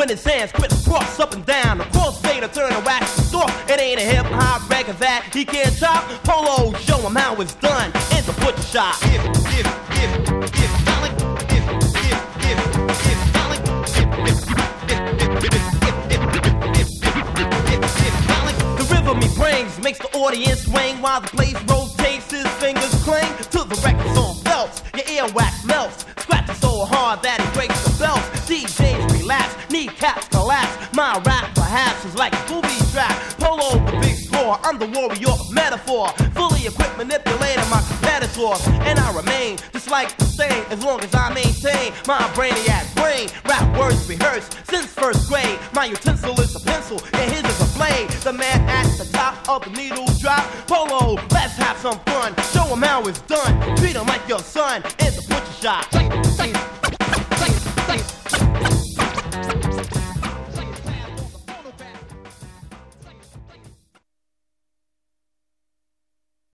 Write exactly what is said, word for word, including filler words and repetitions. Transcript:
his hands crisscross up and down. The crossfader turn a wax store. It ain't a hip hop record that he can't chop. Polo, show him how it's done. It's a butcher shop. If, if, if, if, Malik, if, if, if, if, Malik, if, if, if, if, if, Malik. The rhythm he brings makes the audience swing while the place rotates. His fingers cling to the records on belts. Your earwax melts, scratching so hard that it breaks the belts. D Js relapse, kneecaps collapse. My rap perhaps is like a booby trap. Polo the big score, I'm the warrior of metaphor. Fully equipped, manipulating my competitors. And I remain just like the same as long as I maintain my brainiac brain. Rap words rehearsed since first grade. My utensil is a pencil and his is a blade. The man at the top of the needle drop. Polo, let's have some fun. Show him how it's done. Treat him like your son in the butcher shop. Check, check.